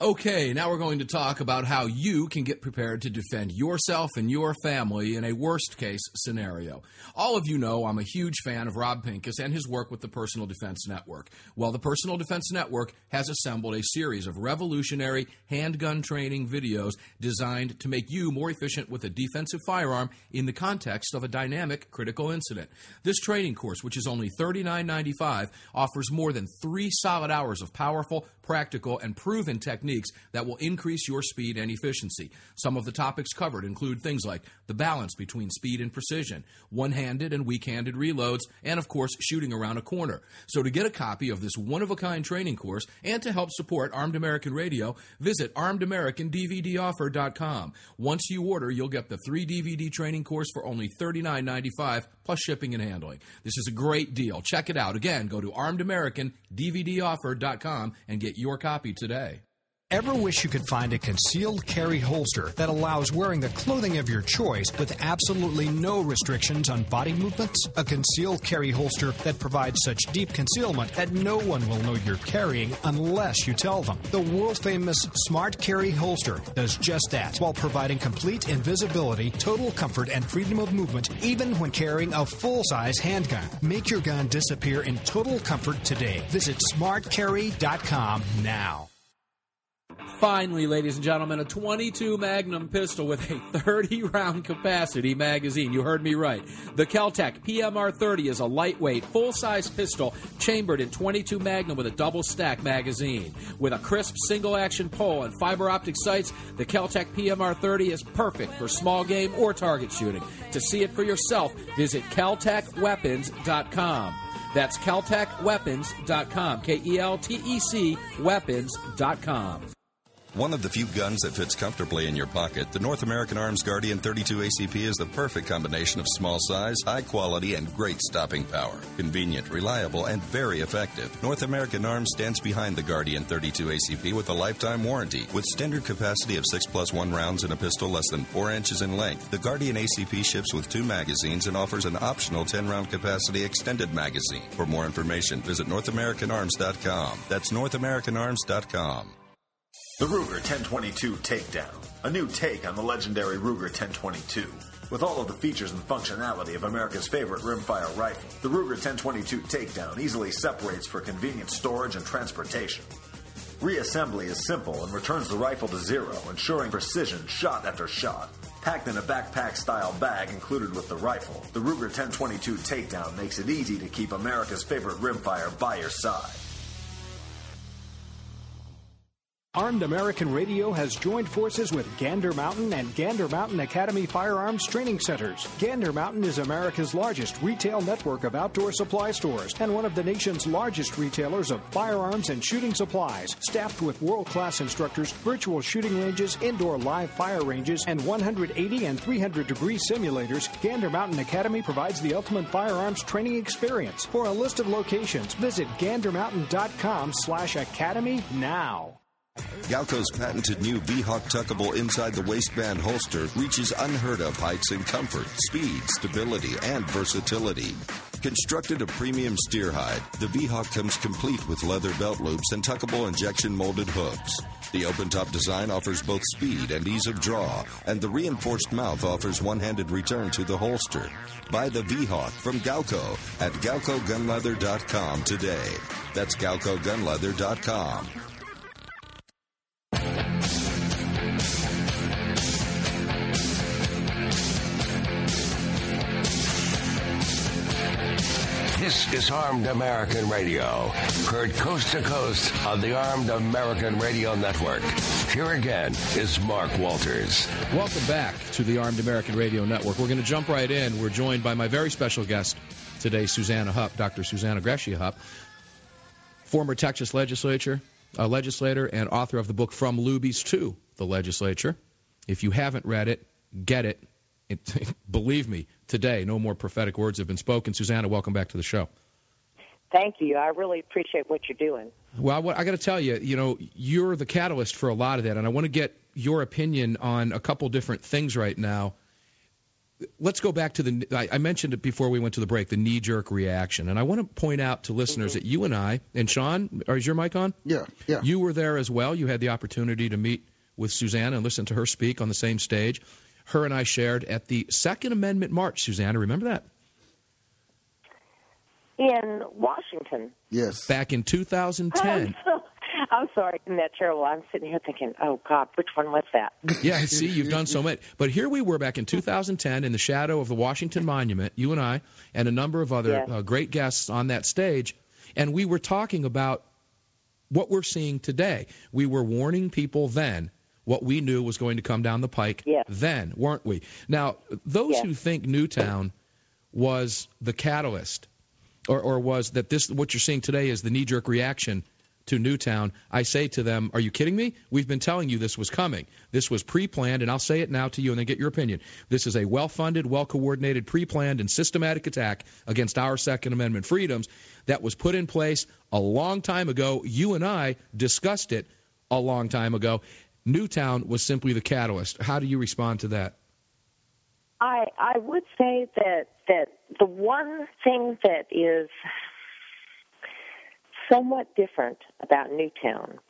Okay, now we're going to talk about how you can get prepared to defend yourself and your family in a worst-case scenario. All of you know I'm a huge fan of Rob Pincus and his work with the Personal Defense Network. Well, the Personal Defense Network has assembled a series of revolutionary handgun training videos designed to make you more efficient with a defensive firearm in the context of a dynamic critical incident. This training course, which is only thirty-nine ninety-five, offers more than three solid hours of powerful, practical, and proven techniques that will increase your speed and efficiency. Some of the topics covered include things like the balance between speed and precision, one-handed and weak-handed reloads, and of course, shooting around a corner. So to get a copy of this one-of-a-kind training course and to help support Armed American Radio, visit armed american d v d offer dot com. Once you order, you'll get the three D V D training course for only thirty-nine ninety-five plus shipping and handling. This is a great deal. Check it out. Again, go to armed american d v d offer dot com and get your copy today. Ever wish you could find a concealed carry holster that allows wearing the clothing of your choice with absolutely no restrictions on body movements? A concealed carry holster that provides such deep concealment that no one will know you're carrying unless you tell them. The world-famous Smart Carry holster does just that while providing complete invisibility, total comfort, and freedom of movement even when carrying a full-size handgun. Make your gun disappear in total comfort today. Visit smart carry dot com now. Finally, ladies and gentlemen, a twenty-two Magnum pistol with a thirty round capacity magazine. You heard me right. The Kel-Tec P M R thirty is a lightweight, full-size pistol chambered in twenty-two Magnum with a double-stack magazine. With a crisp single-action pole and fiber optic sights, the Kel-Tec P M R thirty is perfect for small game or target shooting. To see it for yourself, visit kel tec weapons dot com. That's kel tec weapons dot com. K E L T E C weapons dot com. One of the few guns that fits comfortably in your pocket, the North American Arms Guardian thirty-two A C P is the perfect combination of small size, high quality, and great stopping power. Convenient, reliable, and very effective. North American Arms stands behind the Guardian thirty-two A C P with a lifetime warranty. With standard capacity of six plus one rounds in a pistol less than four inches in length, the Guardian A C P ships with two magazines and offers an optional ten round capacity extended magazine. For more information, visit north american arms dot com. That's north american arms dot com. The Ruger ten twenty-two Takedown, a new take on the legendary Ruger ten twenty-two. With all of the features and functionality of America's favorite rimfire rifle, the Ruger ten twenty-two Takedown easily separates for convenient storage and transportation. Reassembly is simple and returns the rifle to zero, ensuring precision shot after shot. Packed in a backpack-style bag included with the rifle, the Ruger ten twenty-two Takedown makes it easy to keep America's favorite rimfire by your side. Armed American Radio has joined forces with Gander Mountain and Gander Mountain Academy Firearms Training Centers. Gander Mountain is America's largest retail network of outdoor supply stores and one of the nation's largest retailers of firearms and shooting supplies. Staffed with world-class instructors, virtual shooting ranges, indoor live fire ranges, and one hundred eighty and three hundred degree simulators, Gander Mountain Academy provides the ultimate firearms training experience. For a list of locations, visit gander mountain dot com slash academy now. Galco's patented new V-Hawk tuckable inside the waistband holster reaches unheard of heights in comfort, speed, stability, and versatility. Constructed of premium steer hide, the V-Hawk comes complete with leather belt loops and tuckable injection molded hooks. The open-top design offers both speed and ease of draw, and the reinforced mouth offers one-handed return to the holster. Buy the V-Hawk from Galco at galco gun leather dot com today. That's galco gun leather dot com. This is Armed American Radio, heard coast to coast on the Armed American Radio Network. Here again is Mark Walters. Welcome back to the Armed American Radio Network. We're going to jump right in. We're joined by my very special guest today, Susanna Hupp, Doctor Susanna Greshia Hupp, former Texas legislature, uh, legislator and author of the book From Lubies to the Legislature. If you haven't read it, get it. It, believe me, today, no more prophetic words have been spoken. Susanna, welcome back to the show. Thank you. I really appreciate what you're doing. Well, what, I got to tell you, you know, you're the catalyst for a lot of that, and I want to get your opinion on a couple different things right now. let's go back to the, I, I mentioned it before we went to the break, the knee-jerk reaction. And I want to point out to listeners mm-hmm. that you and I, and Sean, is your mic on? Yeah, yeah. You were there as well. You had the opportunity to meet with Susanna and listen to her speak on the same stage. Her and I shared at the Second Amendment March, Susanna. Remember that? In Washington. Yes. Back in two thousand ten. I'm, so, I'm sorry, isn't that terrible? I'm sitting here thinking, oh, God, which one was that? Yeah, see, you've done so much. But here we were back in two thousand ten in the shadow of the Washington Monument, you and I, and a number of other yes. uh, great guests on that stage, and we were talking about what we're seeing today. We were warning people then what we knew was going to come down the pike yes. then, weren't we? Now, those yes. who think Newtown was the catalyst, or, or was that this what you're seeing today is the knee-jerk reaction to Newtown, I say to them, are you kidding me? We've been telling you this was coming. This was pre-planned, and I'll say it now to you and then get your opinion. This is a well-funded, well-coordinated, pre-planned, and systematic attack against our Second Amendment freedoms that was put in place a long time ago. You and I discussed it a long time ago. Newtown was simply the catalyst. How do you respond to that? I I would say that that the one thing that is somewhat different about Newtown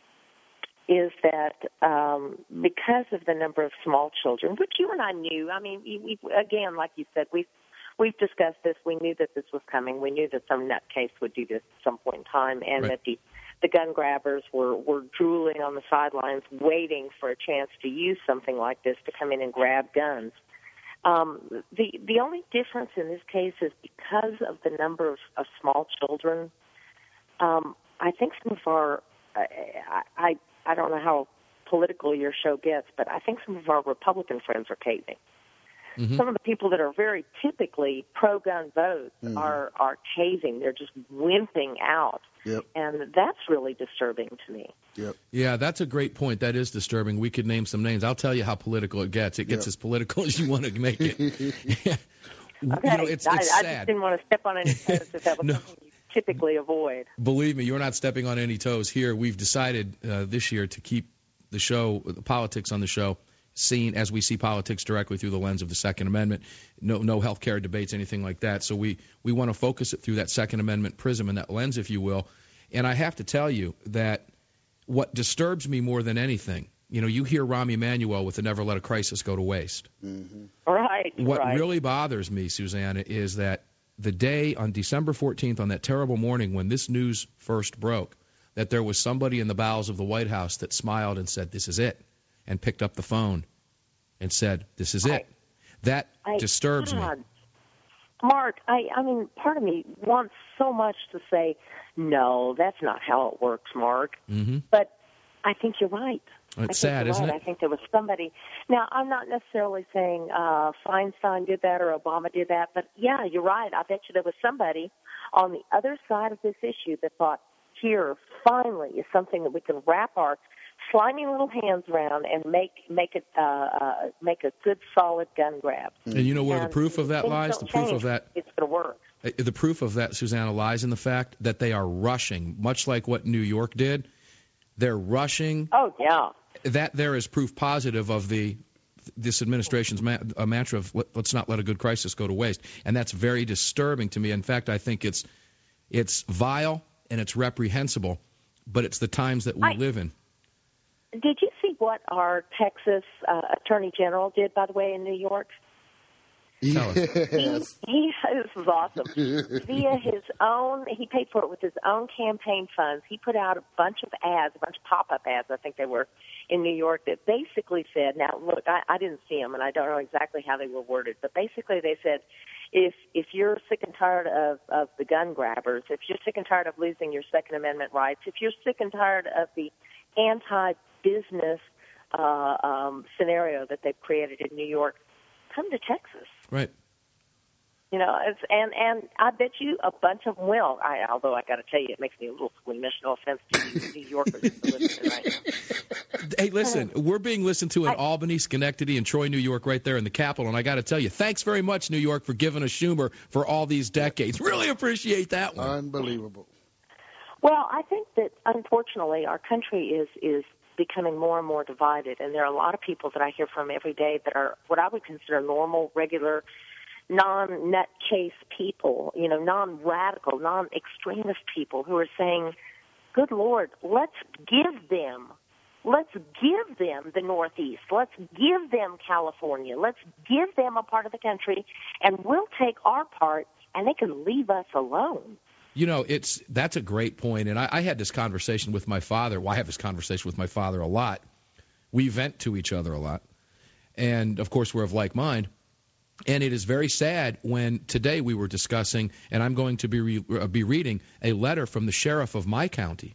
is that um, because of the number of small children, which you and I knew, I mean, we, we, again, like you said, we've, we've discussed this. We knew that this was coming. We knew that some nutcase would do this at some point in time, and right. that the, the gun grabbers were, were drooling on the sidelines waiting for a chance to use something like this to come in and grab guns. Um, the, the only difference in this case is because of the number of, of small children. Um, I think some of our, I, I I don't know how political your show gets, but I think some of our Republican friends are caving. Mm-hmm. Some of the people that are very typically pro-gun votes mm-hmm. are, are caving. They're just wimping out. Yep. And that's really disturbing to me. Yep. Yeah, that's a great point. That is disturbing. We could name some names. I'll tell you how political it gets. It gets yep. as political as you want to make it. Okay. You know, it's, it's I, sad. I just didn't want to step on any toes if that was no. something you typically avoid. Believe me, you're not stepping on any toes here. We've decided uh, this year to keep the show, the politics on the show, seen as we see politics directly through the lens of the Second Amendment. No, no health care debates, anything like that. So we, we want to focus it through that Second Amendment prism and that lens, if you will. And I have to tell you that what disturbs me more than anything, you know, you hear Rahm Emanuel with the Never Let a Crisis Go to Waste. Mm-hmm. Right. What right. really bothers me, Susanna, is that the day on December fourteenth, on that terrible morning when this news first broke, that there was somebody in the bowels of the White House that smiled and said, this is it, and picked up the phone and said, this is I, it. That I, disturbs God. me. Mark, I, I mean, part of me wants so much to say, no, that's not how it works, Mark. Mm-hmm. But I think you're right. It's I sad, think isn't right. it? I think there was somebody. Now, I'm not necessarily saying uh, Feinstein did that or Obama did that, but yeah, you're right. I bet you there was somebody on the other side of this issue that thought, here, finally, is something that we can wrap our slimy little hands around and make make it uh, uh, make a good, solid gun grab. And you know where and the proof of that lies? The proof change. of that. It's going to work. The proof of that, Susanna, lies in the fact that they are rushing, much like what New York did. They're rushing. Oh, yeah. That there is proof positive of the this administration's ma- a mantra of let, let's not let a good crisis go to waste, and that's very disturbing to me. In fact, I think it's it's vile and it's reprehensible, but it's the times that we I, live in. Did you see what our Texas uh, Attorney General did, by the way, in New York? Tell us. He, he, this was awesome. Via his own, he paid for it with his own campaign funds. He put out a bunch of ads, a bunch of pop-up ads, I think they were, in New York that basically said, now, look, I, I didn't see them, and I don't know exactly how they were worded, but basically they said, if if you're sick and tired of, of the gun grabbers, if you're sick and tired of losing your Second Amendment rights, if you're sick and tired of the anti-business uh, um, scenario that they've created in New York, come to Texas. Right. You know, it's, and and I bet you a bunch of them will. I, although I got to tell you, it makes me a little squeamish. No offense to you New Yorkers listening right now. Hey, listen, we're being listened to in I, Albany, Schenectady, and Troy, New York, right there in the capital. And I got to tell you, thanks very much, New York, for giving us Schumer for all these decades. Really appreciate that one. Unbelievable. Well, I think that unfortunately our country is is becoming more and more divided. And there are a lot of people that I hear from every day that are what I would consider normal, regular, non-nutcase people, you know, non-radical, non-extremist people who are saying, good Lord, let's give them, let's give them the Northeast. Let's give them California. Let's give them a part of the country, and we'll take our part, and they can leave us alone. You know, it's that's a great point, and I, I had this conversation with my father. Well, I have this conversation with my father a lot. We vent to each other a lot, and, of course, we're of like mind. And it is very sad when today we were discussing, and I'm going to be re, uh, be reading a letter from the sheriff of my county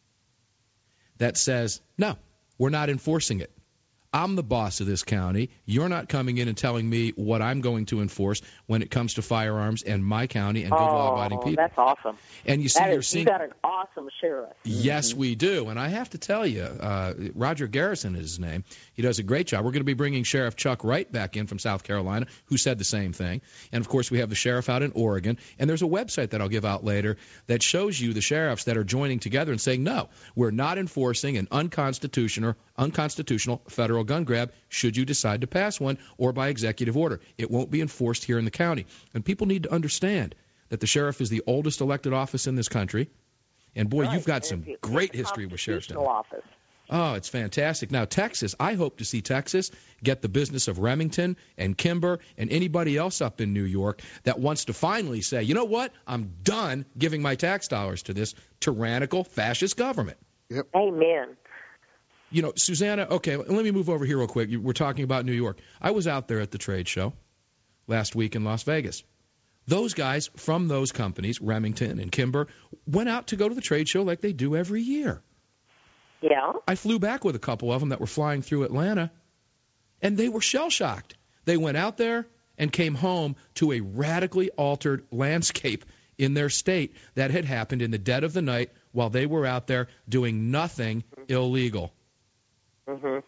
that says, no, we're not enforcing it. I'm the boss of this county. You're not coming in and telling me what I'm going to enforce when it comes to firearms and my county and good oh, law-abiding people. That's awesome. And you see, that you're is, seeing. You got an awesome sheriff. Yes, we do. And I have to tell you, uh, Roger Garrison is his name. He does a great job. We're going to be bringing Sheriff Chuck Wright back in from South Carolina, who said the same thing. And, of course, we have the sheriff out in Oregon. And there's a website that I'll give out later that shows you the sheriffs that are joining together and saying, no, we're not enforcing an unconstitutional, unconstitutional federal gun grab should you decide to pass one or by executive order. It won't be enforced here in the county. And people need to understand that the sheriff is the oldest elected office in this country. And, boy, right. you've got some it's great history with sheriffs down there. Office. Oh, it's fantastic. Now, Texas, I hope to see Texas get the business of Remington and Kimber and anybody else up in New York that wants to finally say, you know what, I'm done giving my tax dollars to this tyrannical fascist government. Yep. Amen. You know, Susanna, okay, let me move over here real quick. We're talking about New York. I was out there at the trade show last week in Las Vegas. Those guys from those companies, Remington and Kimber, went out to go to the trade show like they do every year. Yeah. I flew back with a couple of them that were flying through Atlanta, and they were shell-shocked. They went out there and came home to a radically altered landscape in their state that had happened in the dead of the night while they were out there doing nothing illegal. Mm-hmm.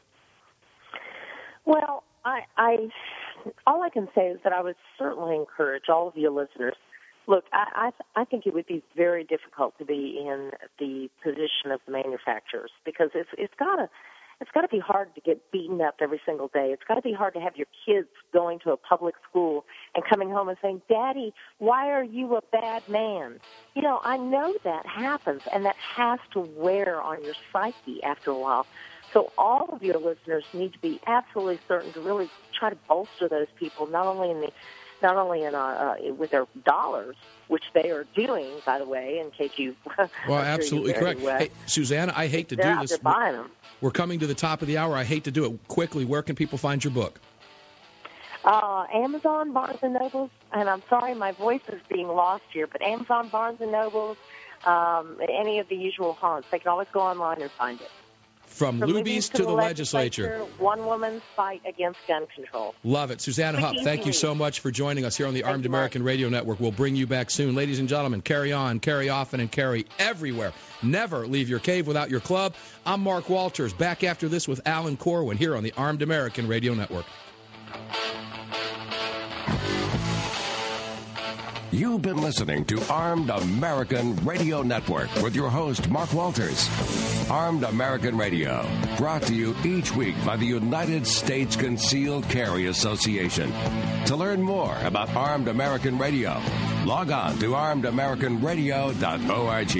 Well, I, I, all I can say is that I would certainly encourage all of you listeners. Look, I, I, I think it would be very difficult to be in the position of the manufacturers because it's it's gotta it's gotta be hard to get beaten up every single day. It's gotta be hard to have your kids going to a public school and coming home and saying, "Daddy, why are you a bad man?" You know, I know that happens, and that has to wear on your psyche after a while. So all of your listeners need to be absolutely certain to really try to bolster those people, not only in the not only in uh, uh, with their dollars, which they are doing, by the way, in case you. Well, absolutely correct. Hey, Susanna, I hate to They're do out this. there buying them. We're coming to the top of the hour. I hate to do it quickly. Where can people find your book? Uh, Amazon, Barnes and Nobles, and I'm sorry my voice is being lost here, but Amazon, Barnes and Nobles, um, any of the usual haunts. They can always go online and find it. From, From Luby's to, to the legislature. legislature. One woman's fight against gun control. Love it. Susanna Hupp, thank you so much for joining us here on the thank Armed American much. Radio Network. We'll bring you back soon. Ladies and gentlemen, carry on, carry often, and carry everywhere. Never leave your cave without your club. I'm Mark Walters, back after this with Alan Corwin here on the Armed American Radio Network. You've been listening to Armed American Radio Network with your host, Mark Walters. Armed American Radio, brought to you each week by the United States Concealed Carry Association. To learn more about Armed American Radio, log on to armed american radio dot org.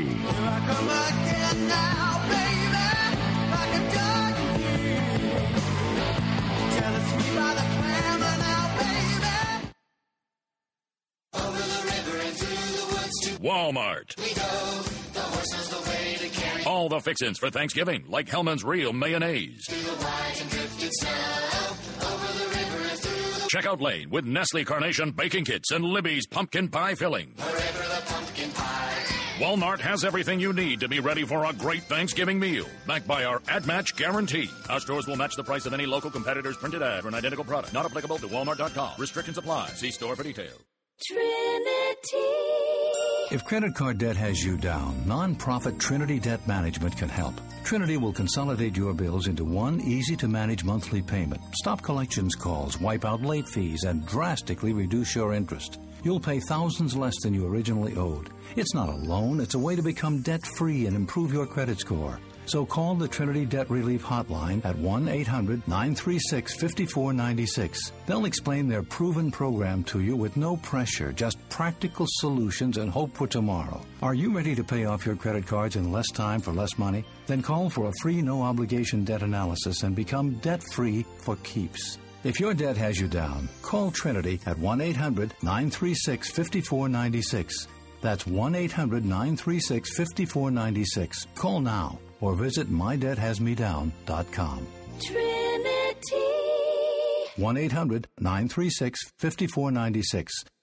Walmart. We go, the horse knows the way to carry. All the fixins for Thanksgiving, like Hellman's Real Mayonnaise. Through the white and drifted snow, over the river and through the... Checkout lane with Nestle Carnation Baking Kits and Libby's Pumpkin Pie Filling. Forever the pumpkin pie. Walmart has everything you need to be ready for a great Thanksgiving meal, backed by our ad match guarantee. Our stores will match the price of any local competitor's printed ad for an identical product. Not applicable to Walmart dot com. Restrictions apply. See store for details. Trinity. If credit card debt has you down, nonprofit Trinity Debt Management can help. Trinity will consolidate your bills into one easy-to-manage monthly payment, stop collections calls, wipe out late fees, and drastically reduce your interest. You'll pay thousands less than you originally owed. It's not a loan, it's a way to become debt-free and improve your credit score. So call the Trinity Debt Relief Hotline at one eight hundred nine three six five four nine six. They'll explain their proven program to you with no pressure, just practical solutions and hope for tomorrow. Are you ready to pay off your credit cards in less time for less money? Then call for a free no-obligation debt analysis and become debt-free for keeps. If your debt has you down, call Trinity at one eight hundred nine three six five four nine six. That's one eight hundred nine three six five four nine six. Call now or visit my debt has me down dot com. Trinity. one eight hundred nine three six five four nine six.